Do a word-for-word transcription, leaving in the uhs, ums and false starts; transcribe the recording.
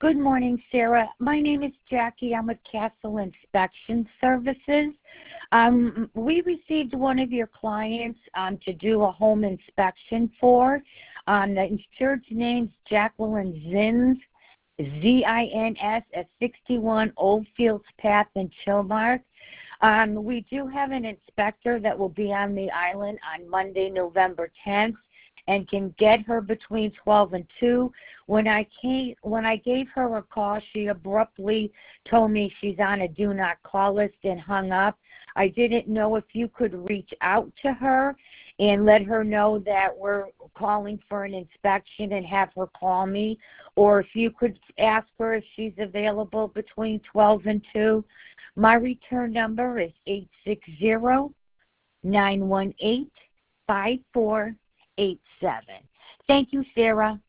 Good morning, Sarah. My name is Jackie. I'm with Castle Inspection Services. Um, we received one of your clients um, to do a home inspection for. Um, the insured's name's Jacqueline Zins, Z I N S, at sixty-one Old Fields Path in Chilmark. Um, we do have an inspector that will be on the island on Monday, November tenth, and can get her between twelve and two. When I came, when I gave her a call, she abruptly told me she's on a do not call list and hung up. I didn't know if you could reach out to her and let her know that we're calling for an inspection and have her call me, or if you could ask her if she's available between twelve and two. My return number is eight six zero, nine one eight, five four eight seven. Thank you, Sarah.